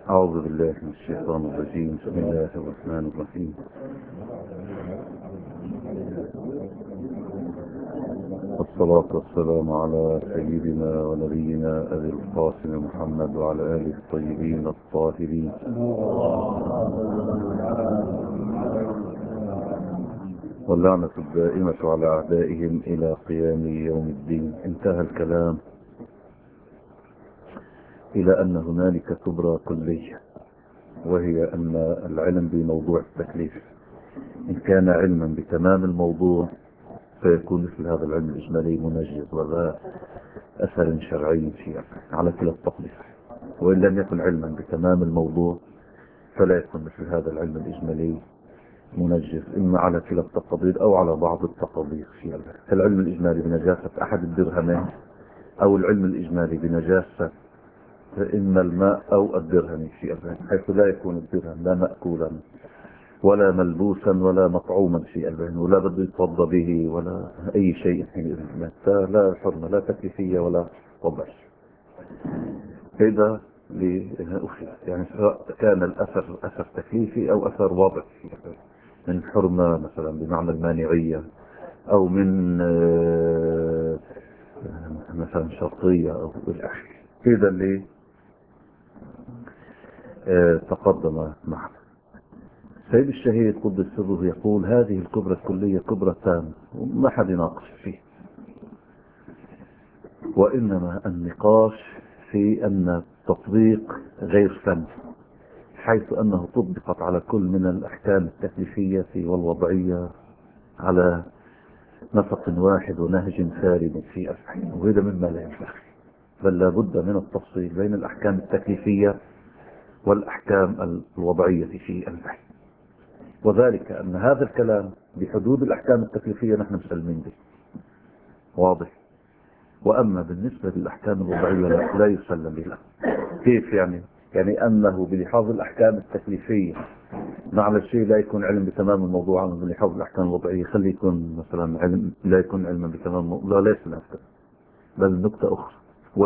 أعوذ بالله من الشيطان الرجيم. بسم الله الرحمن الرحيم. والصلاة والسلام على سيدنا ونبينا أبي القاسم محمد وعلى آله الطيبين الطاهرين. واللعنة الدائمة على أعدائهم إلى قيام يوم الدين. انتهى الكلام إلى أن هنالك كبرى كلية، وهي أن العلم بموضوع التكليف إن كان علما بتمام الموضوع فيكون مثل هذا العلم الإجمالي منجز وذا أثر شرعي فيه على كلا التقدير، وإن لم يكن علما بتمام الموضوع فلا يكون مثل هذا العلم الإجمالي منجز إما على كلا التقدير أو على بعض التقدير فيه. العلم الإجمالي بنجاسة أحد الدرهمين أو العلم الإجمالي بنجاسة إما الماء أو الدرهم في البيت، حيث لا يكون الدرهم لا مأكولا ولا ملبوسا ولا مطعوما في البيت ولا بده يتوضى به ولا أي شيء حينئذ، لا حرمة لا تكليفية ولا وضع. هذا لأخي يعني سواء كان الأثر أثر تكليفي أو أثر وضع من حرمة مثلا بمعنى المانعية أو من مثلا شرطية أو بالآخر. هذا اللي تقدم معنا. سيد الشهيد قدس سره يقول هذه الكبرى الكلية كبرى تامة وما حد يناقش فيه، وإنما النقاش في أن التطبيق غير فن، حيث أنه طبقت على كل من الأحكام التكليفية والوضعية على نسق واحد ونهج سارد في أفعال، وهذا مما لا ينفع، بل لابد من التفصيل بين الأحكام التكليفية والأحكام الوضعية في الفعل، وذلك أن هذا الكلام بحدود الأحكام التكليفية نحن مسلمين به واضح، وأما بالنسبة للأحكام الوضعية لا يسلم بها. كيف يعني أنه بلحاظ الأحكام التكليفية معنى الشيء لا يكون علم بتمام الموضوع، أما بلحاظ الأحكام الوضعية خلي يكون مثلا علم لا يكون علما بتمام الموضوع، لا ليس نفسه، بل نقطة أخرى،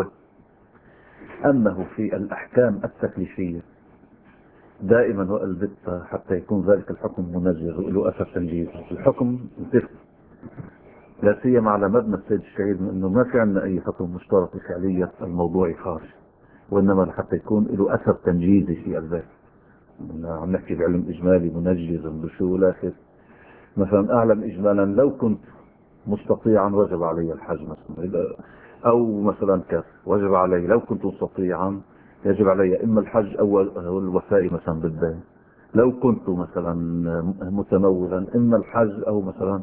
وأنه في الأحكام التكليفية دائما والبت حتى يكون ذلك الحكم منجز وله أثر تنجيز. الحكم زفت، لا سيما على مبنى السيد الشهيد انه ما في عندنا اي حكم مشترك بفعلية الموضوع خارج، وانما حتى يكون له اثر تنجيزي في الذات. عم نحكي بعلم اجمالي منجز بشو الاخر، مثلا اعلم اجمالا لو كنت مستطيعا وجب علي الحج مثلا، او مثلا كف وجب علي لو كنت مستطيعا يجب علي اما الحج او الوفاء مثلا بالدين، لو كنت مثلا متمولا اما الحج او مثلا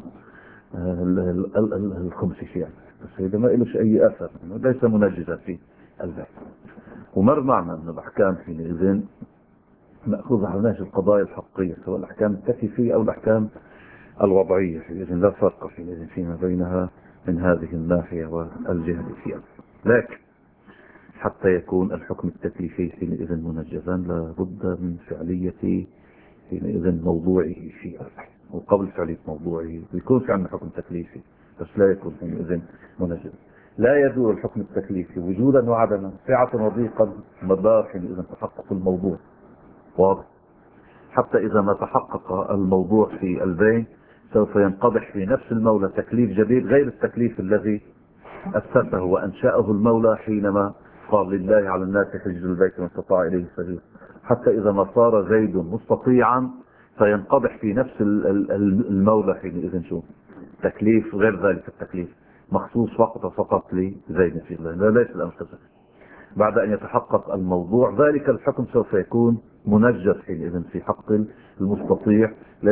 الخمس شيء، بس إذا ما إلوش أي أثر ليس منجزا في البيت. ومر معنا أن الأحكام حينئذ مأخوذة على نهج القضايا الحقية، سواء الأحكام التكليفية أو الأحكام الوضعية، حينئذ لا فرق حينئذ فيما بينها من هذه الناحية والجهة فيها. لكن حتى يكون الحكم التكليفي حينئذ منجزا لابد من فعلية حينئذ موضوعه في البيت، وقبل فعلية موضوعه يكون في عندنا حكم تكليفي بس لا يكون حينئذ منجز. لا يدور الحكم التكليفي وجودا وعدما سعة وضيقا مدار حينئذ تحقق الموضوع واضح. حتى إذا ما تحقق الموضوع في البين سوف ينقضح في نفس المولى تكليف جديد غير التكليف الذي أسسه وأنشأه المولى حينما قال لله على الناس حج البيت من استطاع إليه سبيلا. حتى إذا ما صار زيد مستطيعا فينقضح في نفس المولى حينئذ شو تكليف غير ذلك التكليف مخصوص فقط لزيد في الله، لا ليس الأمر كذلك. بعد أن يتحقق الموضوع ذلك الحكم سوف يكون منجز حينئذ في حق المستطيع،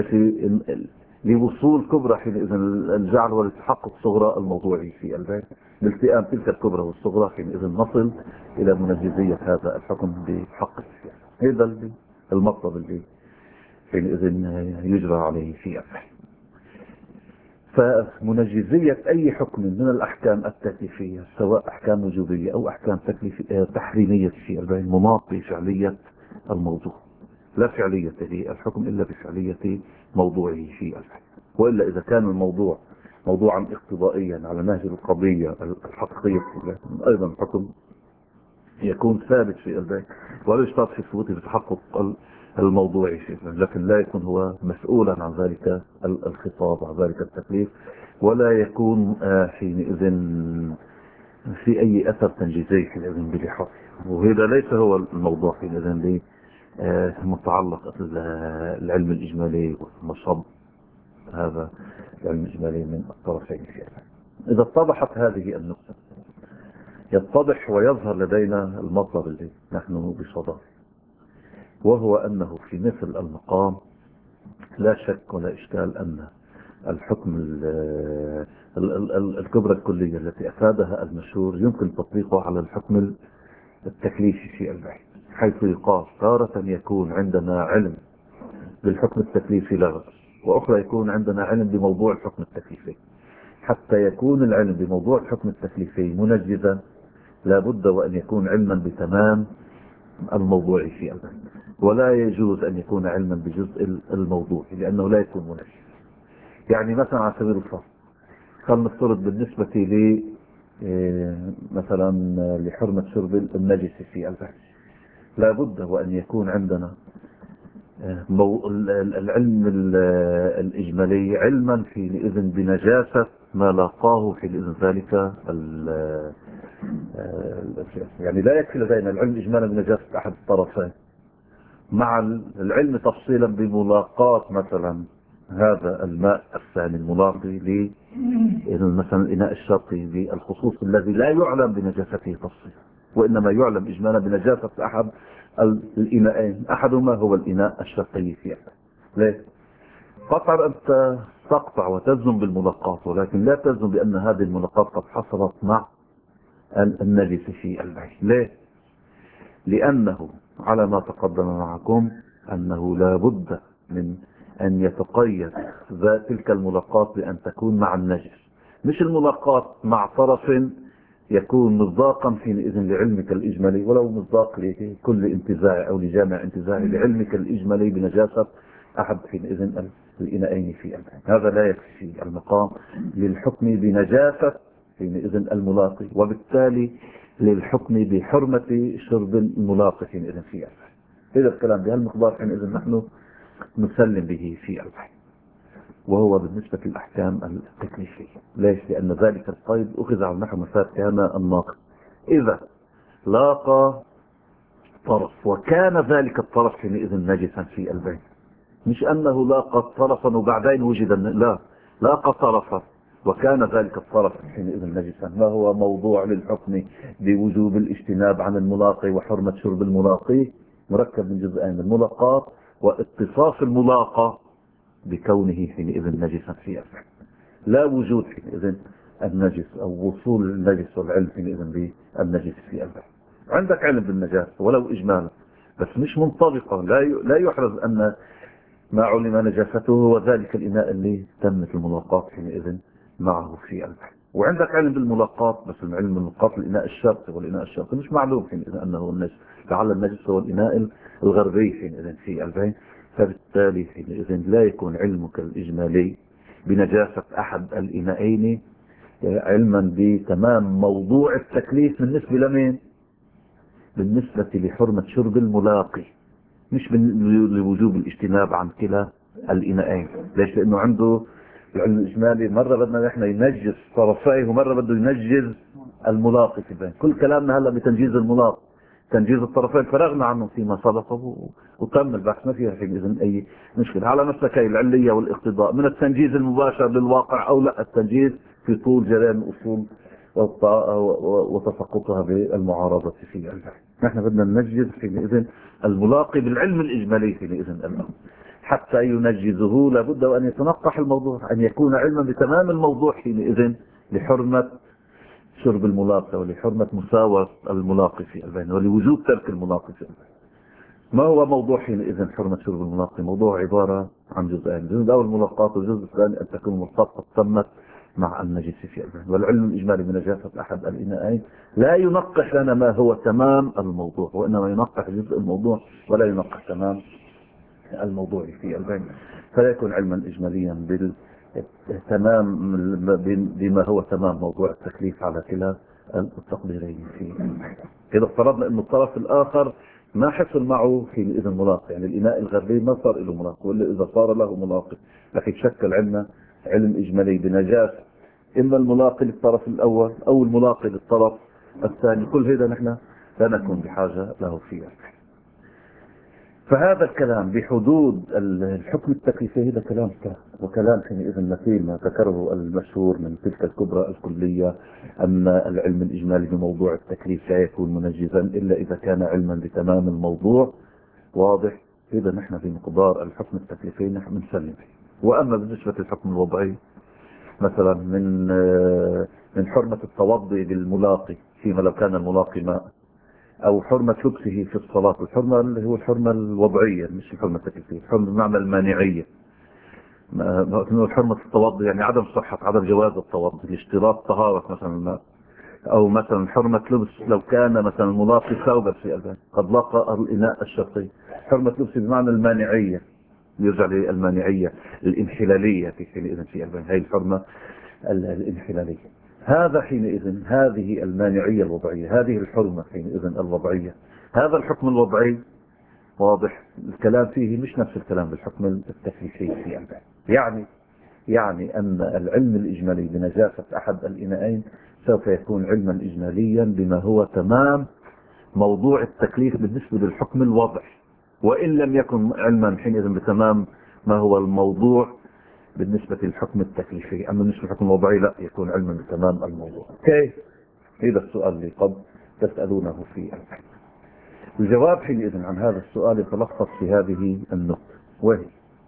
لوصول كبرى حينئذ الجعل ولتحقق صغرى الموضوعي في البيت. بالتئام تلك الكبرى والصغرى حينئذ نصل إلى منجزية هذا الحكم بحق السياسة. هذا المطلب اللي حينئذ يجرى عليه في البيت. فمنجزية أي حكم من الأحكام التكليفية سواء أحكام وجوبية أو أحكام تحريمية في البيت مناط بفعلية الموضوع، لا فعلية للحكم إلا بفعلية موضوعه في البيت. وإلا إذا كان الموضوع موضوعا اقتضائيا على نهج القضية الحقيقية أيضا الحكم يكون ثابت في البيت، ولا يشترط في ثبوته بتحقق الموضوعي فيه، لكن لا يكون هو مسؤولا عن ذلك الخطاب، عن ذلك التكليف، ولا يكون حينئذ في أي أثر تنجيزي حينئذ بلحاظه. وهذا ليس هو الموضوع حينئذ متعلق العلم الإجمالي ومصب هذا العلم الإجمالي من الطرفين فيها. إذا اتضحت هذه النقطة يتضح ويظهر لدينا المصدر الذي نحن بصدده، وهو أنه في مثل المقام لا شك ولا إشكال أن الحكم الكبرى الكلية التي أفادها المشهور يمكن تطبيقه على الحكم التكليفي في البحث، حيث يقال تارة يكون عندنا علم بالحكم التكليفي لغة، وأخرى يكون عندنا علم بموضوع الحكم التكليفي. حتى يكون العلم بموضوع الحكم التكليفي منجزا لا بد وأن يكون علما بتمام الموضوع في البحث، ولا يجوز أن يكون علما بجزء الموضوع لأنه لا يكون منجز. يعني مثلا على سبيل الفرض فلنفترض بالنسبة ل مثلا لحرمة شرب النجس في البحث لا بد وأن يكون عندنا العلم الإجمالي علما حينئذ بنجاسة ما لاقاه حينئذ ذلك يعني لا يكفي لدينا العلم الإجمالي بنجاسة أحد الطرفين مع العلم تفصيلا بملاقاة مثلا هذا الماء الثاني الملاقي مثلا الإناء الشرقي بالخصوص الذي لا يعلم بنجاسته تفصيلا، وإنما يعلم إجمالا بنجاسة أحد الإناءين، أحدهما هو الإناء الشرقي فيه. ليه؟ قطعا أنت تقطع وتزم بالملاقاة، ولكن لا تزم بأن هذه الملاقاة قد حصلت مع النجس في البحث. ليه؟ لأنه على ما تقدم معكم أنه لا بد من أن يتقيد تلك الملاقاة بأن تكون مع النجس، مش الملاقاة مع طرف يكون مصداقا حينئذ لعلمك الإجمالي، ولو مصداق لكل انتزاع أو لجامع انتزاع لعلمك الإجمالي بنجاسة أحد حينئذ الإناءين في البحث. هذا لا يكفي المقام للحكم بنجاسة حينئذ الملاقي، وبالتالي للحكم بحرمة شرب الملاقي حينئذ في البحث. هذا الكلام بهالمقدار حينئذ نحن نسلم به في البحث، وهو بالنسبة للأحكام التكليفية. ليش؟ لأن ذلك القيد أخذ على نحو مثال كان الناقض إذا لاقى طرف وكان ذلك الطرف حينئذ نجسا في البيت، مش أنه لاقى طرفا وبعدين وجد، لا، لاقى طرفا وكان ذلك الطرف حينئذ نجسا. ما هو موضوع للحكم بوجوب الاجتناب عن الملاقي وحرمة شرب الملاقي؟ مركب من جزئين: الملاقاة واتصاف الملاقى بكونه حينئذ نجسا في البحث. لا وجود حينئذ النجس أو وصول النجس والعلم حينئذ بالنجس في البحث. عندك علم بالنجاسة ولو إجمالا، بس مش منطبقة، لا يحرز أن ما علم نجاسته هو ذلك الإناء اللي تمت الملاقاة حينئذ معه في البحث. وعندك علم بالملاقاة، بس العلم بالملاقاة الإناء الشرقي، والإناء الشرقي مش معلوم حينئذ أنه النجس، لعل النجس هو الإناء الغربي حينئذ في البحث. فبالتالي حينئذ لا يكون علمك الإجمالي بنجاسة أحد الإناءين علما بتمام موضوع التكليف بالنسبة لمين؟ بالنسبة لحرمة شرب الملاقي، مش لوجوب الاجتناب عن كلا الإناءين. ليش؟ لأنه عنده العلم الإجمالي مرة بدنا نحن ينجز طرفيه ومرة بده ينجز الملاقي في البين. كل كلامنا هلا بتنجيز الملاقي، تنجيز الطرفين فرغنا عنه فيما سبق وتم البحث، ما فيها إذن أي مشكلة. على مسلكي العلية والاقتضاء من التنجيز المباشر للواقع أو لا التنجيز في طول جريان الأصول وتسقطها بالمعارضة في البحث. نحن بدنا ننجز حينئذ الملاقي بالعلم الإجمالي حينئذ الأمر. حتى ينجزه لابد أن يتنقح الموضوع، أن يكون علما بتمام الموضوع حينئذ لحرمة شرب الملاقي ولحرمة مساواة الملاقي في البين ولوجوب ترك الملاقي في البين. ما هو موضوع حينئذ حرمة شرب الملاقي؟ موضوع عبارة عن جزئين: الجزء الأول الملاقاة، والجزء الثاني أن تكون الملاقاة تمت مع النجس في البين. والعلم الإجمالي بنجاسة أحد الإناءين لا ينقح لنا ما هو تمام الموضوع، وإنما ينقح جزء الموضوع ولا ينقح تمام الموضوع في البين. فلا يكون علما إجماليا بالتمام بما هو تمام موضوع التكليف على كلا التقديرين في إذا افترضنا أن الطرف الآخر ما حصل معه حينئذ ملاق، يعني الإناء الغربي ما صار له ملاق، ولا إذا صار له ملاق لكن شكل عندنا علم إجمالي بنجاسة إما الملاقي للطرف الأول أو الملاقي للطرف الثاني، كل هذا نحن لا نكون بحاجة له فيها. فهذا الكلام بحدود الحكم التكليفي هذا كلام سهل، وكلام حينئذ مثيل ما ذكره المشهور من تلك الكبرى الكلية أن العلم الإجمالي بموضوع التكليف لا يكون منجزا إلا إذا كان علما بتمام الموضوع واضح. إذا نحن في مقدار الحكم التكليفي نحن نسلم فيه. وأما بالنسبة للحكم الوضعي مثلا من حرمة التوضي بالملاقي فيما لو كان الملاقي ماء، أو حرمة لبسه في الصلاة، الحرمة اللي هو الحرمة الوضعية مش الحرمة التكليفية، الحرمة بمعنى المانعية. حرمة التوضي يعني عدم صحة عدم جواز التوضي لاشتراط طهارة مثلا الماء، أو مثلا حرمة لبس لو كان مثلا الملاقي ثوبا في البان قد لقى الإناء الشرطي، حرمة لبسه بمعنى المانعية يرجع للمانعية الانحلالية في حينئذ في البان، هي الحرمة الانحلالية. هذا حينئذ هذه المانعية الوضعية، هذه الحرمة حينئذ الوضعية. هذا الحكم الوضعي واضح الكلام فيه مش نفس الكلام بالحكم التكليفي في البان. يعني أن العلم الإجمالي بنجاسة أحد الإناءين سوف يكون علما إجماليا بما هو تمام موضوع التكليف بالنسبة للحكم الوضعي، وإن لم يكن علما حينئذ بتمام ما هو الموضوع بالنسبة للحكم التكليفي. أما بالنسبة للحكم الوضعي لا يكون علما بتمام الموضوع. كيف؟ هذا السؤال اللي قد تسألونه فيه. الجواب حينئذ عن هذا السؤال يتلخص في هذه النقطة، وهي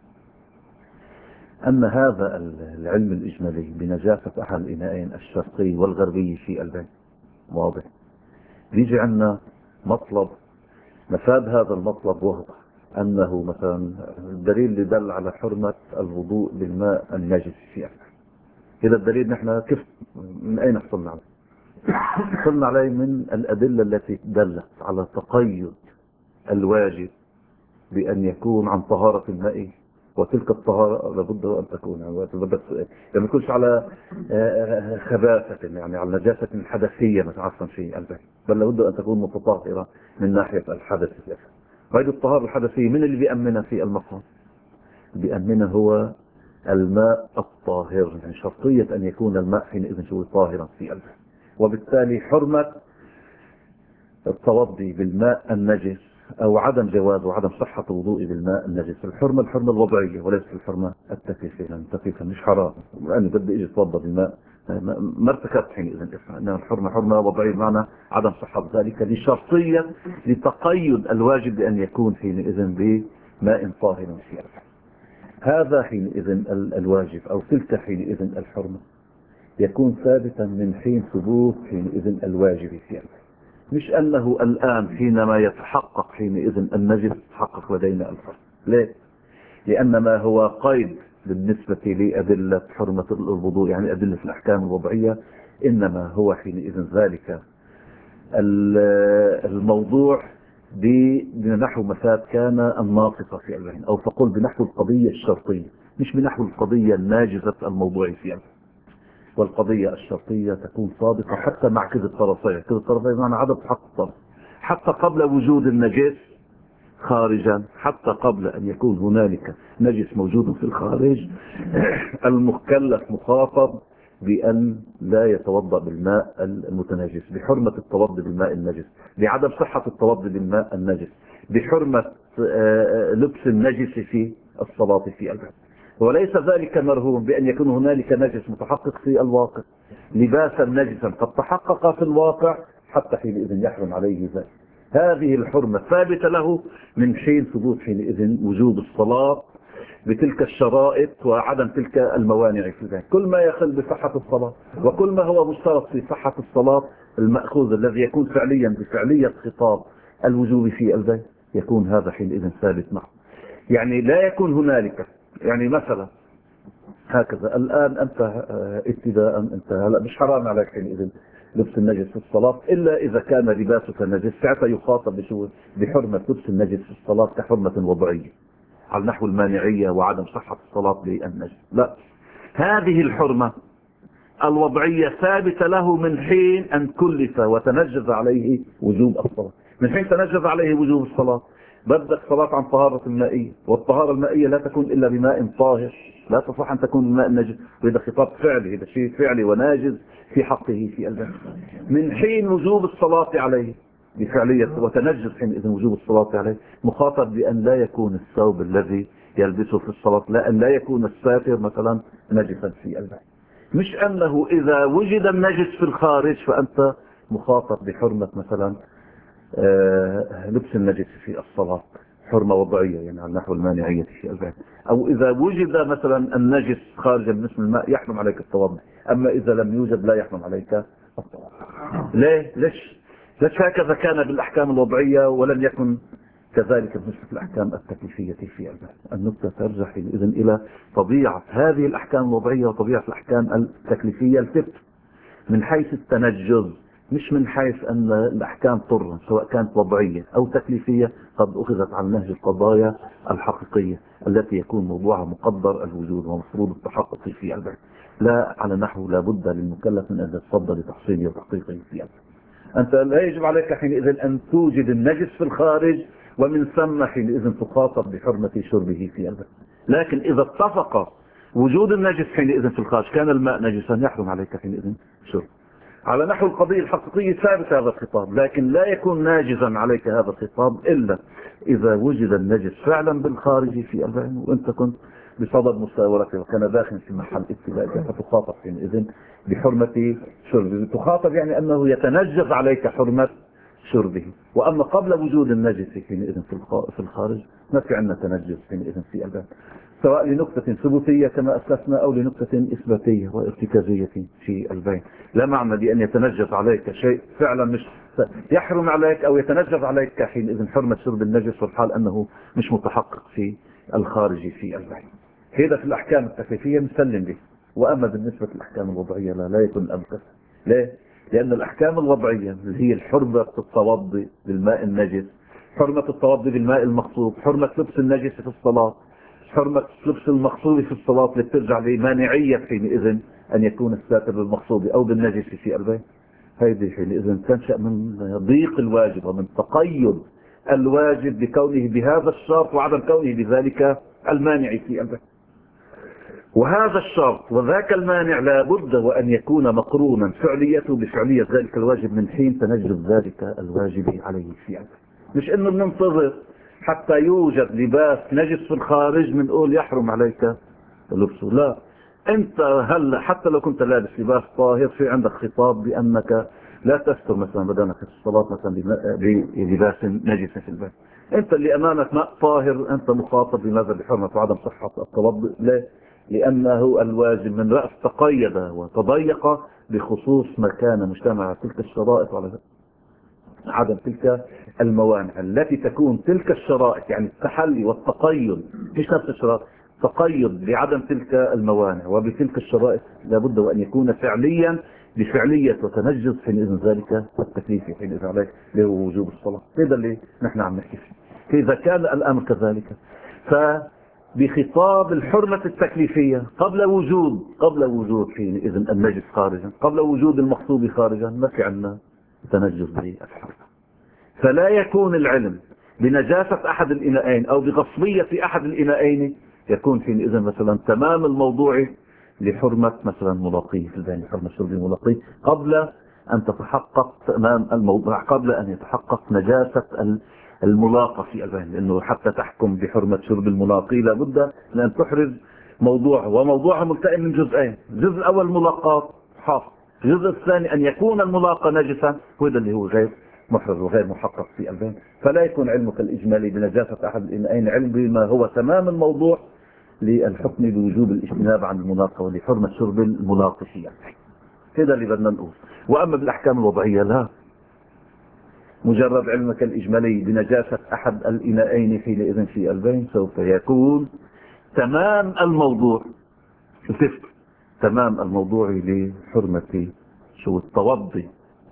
أن هذا العلم الإجمالي بنجاسة أحد الإناءين الشرقي والغربي في البان واضح. بيجي عندنا مطلب، مفاد هذا المطلب وهو أنه مثلا الدليل اللي دل على حرمة الوضوء بالماء النجس في البان، هذا الدليل نحن كيف من أين حصلنا عليه؟ حصلنا عليه من الأدلة التي دلت على تقيد الواجب بأن يكون عن طهارة الماء، وتلك الطهارة لابد أن تكون يعني يكونش على خباثة يعني على نجاسة حدثية مثلا في البان، بل لابد أن تكون متطهرة من ناحية الحدث. وهذه الطهارة الحدثية من اللي بيأمنها في المقام؟ بيأمنها هو الماء الطاهر، يعني شرطية أن يكون الماء حينئذ شو طاهرا في البان. وبالتالي حرمة التوضي بالماء النجس أو عدم جواز وعدم صحة الوضوء بالماء النجس الحرمة الوضعية وليست الحرمة التكليفية، لأن التكليف مش حرام، لأنه بدي إيجي اتوضى بالماء ما ارتكبت حينئذ إنها الحرمة حرمة وضعية بمعنى عدم صحة ذلك لشرطية لتقيد الواجب بأن يكون حينئذ بماء طاهر فيه. هذا حينئذ الواجب أو تلك حينئذ الحرمة يكون ثابتا من حين ثبوت حينئذ الواجب فيه، مش أنه الآن حينما يتحقق حينئذ النجس تحقق لدينا الحرمة. ليه؟ لأن ما هو قيد بالنسبة لأدلة حرمة الوضوء يعني أدلة الأحكام الوضعية إنما هو حينئذ ذلك الموضوع بنحو مفاد كان الناقصة في البان، أو فقل بنحو القضية الشرطية مش بنحو القضية الناجزة الموضوع في البان. والقضية الشرطية تكون صادقة حتى مع كذا الطرفين، كذا الطرفين بمعنى عدم تحقق الطرف حتى قبل وجود النجس خارجا، حتى قبل أن يكون هنالك نجس موجود في الخارج المكلف مخاطب بأن لا يتوضأ بالماء المتنجس، بحرمة التوضي بالماء النجس، بعدم صحة التوضي بالماء النجس، بحرمة لبس النجس في الصلاة في البان. وليس ذلك مرهون بأن يكون هنالك نجس متحقق في الواقع، لباسا نجسا قد تحقق في الواقع حتى حينئذ يحرم عليه ذلك. هذه الحرمة ثابتة له من حين ثبوت حينئذ وجود الصلاة بتلك الشرائط وعدم تلك الموانع في ذلك. كل ما يخل بصحة الصلاة وكل ما هو مشترط في صحة الصلاة المأخوذ الذي يكون فعليا بفعلية خطاب الوجوب في البيت يكون هذا حينئذ ثابت معه. يعني لا يكون هنالك يعني مثلا هكذا الآن أنت ابتداء أنت هلا مش حرام عليك حينئذ لبس النجس في الصلاة إلا إذا كان لباسك النجس، ساعتها يخاطب بحرمة لبس النجس في الصلاة كحرمة وضعية على نحو المانعية وعدم صحة الصلاة بالنجس. لا، هذه الحرمة الوضعية ثابتة له من حين أن كلف وتنجز عليه وجوب الصلاة. من حين تنجز عليه وجوب الصلاة بدك صلاة عن طهارة المائية، والطهارة المائية لا تكون إلا بماء طاهر، لا تصح أن تكون بماء نجس، وإذا خطاب فعلي هذا شيء فعلي وناجز في حقه في البيت. من حين وجوب الصلاة عليه بفعلية وتنجز حينئذ وجوب الصلاة عليه، مخاطب بأن لا يكون الثوب الذي يلبسه في الصلاة، لا أن لا يكون الساتر مثلا نجسا في البيت. مش أنه إذا وجد النجس في الخارج فأنت مخاطب بحرمة مثلا لبس النجس في الصلاة، حرمة وضعية يعني على نحو المانعية في البيت. أو إذا وجد مثلا النجس خارجا من اسم الماء يحرم عليك التوضؤ، أما إذا لم يوجد لا يحرم عليك التوضؤ. ليش هكذا كان بالأحكام الوضعية ولم يكن كذلك بالنسبة للأحكام التكليفية في البيت؟ النقطة ترجع إذن إلى طبيعة هذه الأحكام الوضعية وطبيعة الأحكام التكليفية الفقه من حيث التنجز، مش من حيث أن الأحكام طرا سواء كانت وضعية أو تكليفية قد أخذت على نهج القضايا الحقيقية التي يكون موضوعها مقدر الوجود ومفروض التحقق في البيت، لا على نحو لا بد للمكلف من أن يتصدى لتحصيله وتحقيقه في البيت. أنت لا يجب عليك حينئذ أن توجد النجس في الخارج ومن ثم حينئذ تخاطب بحرمة شربه في البيت. لكن إذا اتفق وجود النجس حينئذ في الخارج كان الماء نجسا يحرم عليك حينئذ شرب. على نحو القضية الحقيقية ثابت هذا الخطاب، لكن لا يكون ناجزا عليك هذا الخطاب إلا إذا وجد النجس فعلا بالخارج في البيت وأنت كنت بصدد مساورته وكان داخل في محل ابتلاء، فتخاطب حينئذ بحرمة شربه. تخاطب يعني أنه يتنجز عليك حرمة شربه. وأما قبل وجود النجس حينئذ في الخارج ما في عندنا تنجس حينئذ في البيت، سواء لنقطة ثبوتية كما أسلفنا أو لنقطة إثباتية وارتكازية في البيت. لا معنى بأن يتنجس عليك شيء فعلا مش يحرم عليك أو يتنجس عليك حينئذ حرمة شرب النجس والحال أنه مش متحقق في الخارج في البيت. هذا في الأحكام التكليفية نسلم به. وأما بالنسبة للأحكام الوضعية لا يكون الأمر كذا. ليه؟ لأن الأحكام الوضعية اللي هي حرمة التوضي بالماء النجس، حرمة التوضي بالماء المغصوب، حرمة لبس النجس في الصلاة، حرمة لبس المغصوب في الصلاة اللي بترجع لمانعية حينئذ أن يكون الساتر بالمغصوب أو بالنجس في البيت، هذه حينئذ تنشأ من ضيق الواجب ومن تقيد الواجب بكونه بهذا الشرط وعدم كونه بذلك المانع في البيت. وهذا الشرط وذاك المانع لا بد وأن يكون مقرونا فعليته بفعلية ذلك الواجب من حين تنجز ذلك الواجب عليه في البيت. مش إنه بننتظر حتى يوجد لباس نجس في الخارج بنقول يحرم عليك لبسه، لا. انت هل حتى لو كنت لابس لباس طاهر في عندك خطاب بانك لا تستر مثلا بدنك في الصلاة مثلا بلباس نجس في البيت. انت اللي امامك ماء طاهر انت مخاطب بماذا؟ بحرمة وعدم صحة التوضؤ. ليه؟ لانه الواجب من رأس تقيد وتضيق بخصوص ما كان مجتمع تلك الشرائط على عدم تلك الموانع التي تكون تلك الشرائط، يعني التحلي والتقيد مش نفس الشرائط، تقيد بعدم تلك الموانع وبتلك الشرائط لابد وأن يكون فعليا بفعلية وتنجز حينئذ ذلك التكليف حينئذ عليه له وجوب الصلاة. هذا اللي نحن عم نحكي فيه. إذا كان الأمر كذلك فبخطاب الحرمة التكليفية قبل وجود حينئذ النجس خارجا، قبل وجود المغصوب خارجا، ما في عندنا تنجز بالحرمة. فلا يكون العلم بنجاسة أحد الإناءين أو بغصبية أحد الإناءين يكون حينئذ مثلا تمام الموضوع لحرمة مثلا ملاقيه في البين، حرمة شرب ملاقيه قبل أن تتحقق تمام الموضوع، قبل أن يتحقق نجاسة الملاقى في البين. لأنه حتى تحكم بحرمة شرب الملاقي لابد أن تحرز موضوع، وموضوعها ملتئم من جزئين. الجزء الأول ملاقاة حاصل، الجزء الثاني أن يكون الملاقى نجسا، وهذا اللي هو غير محرز وغير محقق في البين. فلا يكون علمك الإجمالي بنجاسة أحد الإناءين علم بما هو تمام الموضوع للحكم بوجوب الاجتناب عن الملاقى ولحرمة شرب الملاقي فيها. هذا اللي بدنا نقول. وأما بالأحكام الوضعية لا، مجرد علمك الإجمالي بنجاسة أحد الإناءين حينئذ في البين سوف يكون تمام الموضوع تمام الموضوع لحرمة التوضي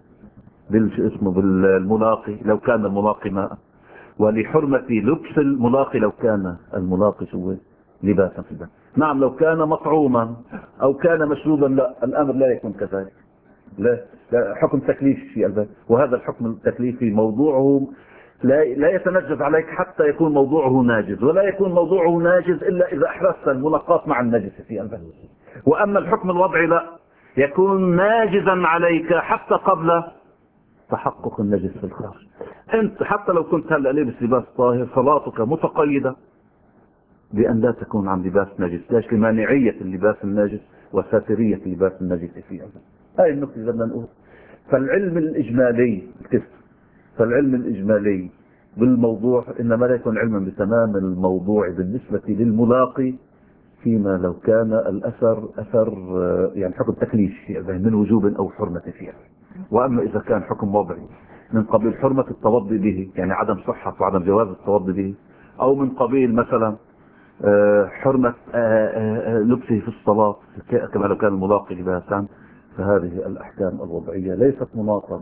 بالملاقي لو كان الملاقي ماء، ولحرمة لبس الملاقي لو كان الملاقي لباسا في البيت. نعم لو كان مطعوما أو كان مشروبا لا، الأمر لا يكون كذلك. لا حكم تكليفي في الباب، وهذا الحكم التكليفي موضوعه لا يتنجز عليك حتى يكون موضوعه ناجز، ولا يكون موضوعه ناجز إلا إذا أحرزت الملاقاة مع النجس في الباب. وأما الحكم الوضعي لا، يكون ناجزا عليك حتى قبل تحقق النجس في الخارج. أنت حتى لو كنت هلأ لابس لباس طاهر صلاتك متقيدة بأن لا تكون عن لباس نجس. ليش؟ لمانعية اللباس الناجس وساترية اللباس النجس في الباب. هاي النقطة اللي بدنا نقول. فالعلم الإجمالي فالعلم الإجمالي بالموضوع إنما لا يكون علما بتمام الموضوع بالنسبة للملاقي، فيما لو كان الأثر أثر يعني حكم تكليفي من وجوب أو حرمة فيها. وأما إذا كان حكم وضعي من قبيل حرمة التوضي به، يعني عدم صحة وعدم جواز التوضي به، أو من قبيل مثلا حرمة لبسه في الصلاة كما لو كان الملاقي لباسا، فهذه الأحكام الوضعية ليست مناطة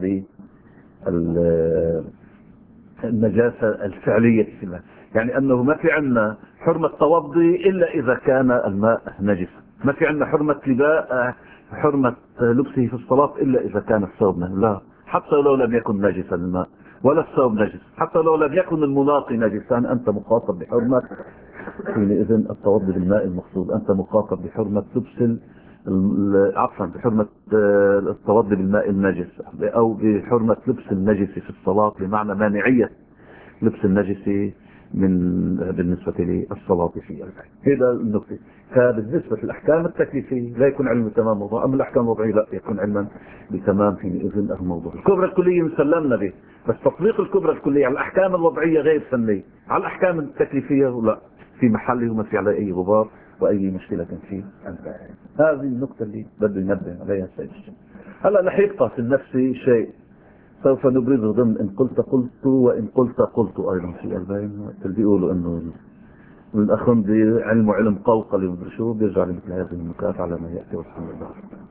بالنجاسة الفعلية في الماء. يعني أنه ما في عندنا حرمة توضي إلا إذا كان الماء نجسا، ما في عندنا حرمة لبسه في الصلاة إلا إذا كان الثوب لا، حتى لو لم يكن نجسا الماء ولا الثوب نجس، حتى لو لم يكن الملاقي نجسا أنت مخاطب بحرمة حينئذ التوضي بالماء المقصود، أنت مخاطب بحرمة لبس عفوا بحرمة التوضي بالماء النجس، أو بحرمة لبس النجس في الصلاة، بمعنى مانعية لبس النجس بالنسبة للصلاة في البيت. هذا النقطة. فبالنسبة للأحكام التكليفية لا يكون علم بتمام الموضوع، أما الأحكام الوضعية لا يكون علما بتمام حينئذ الموضوع. الكبرى الكلية مسلمنا به، بس تطبيق الكبرى الكلية على الأحكام الوضعية غير فنية، على الأحكام التكليفية لا، في محله وما في عليه أي غبار وأي مشكلة في البيت. هذه النقطة اللي بده ينبه عليها السيد الشيخ. هلا لحقيقة في النفس شيء سوف نبرزه ضمن إن قلت قلت وإن قلت قلت أيضا في البين، اللي بيقولوا إنه الأخوان علم قوقل ومدري شو، بيرجع لمثل هذه النكات على ما يأتي والحمد لله.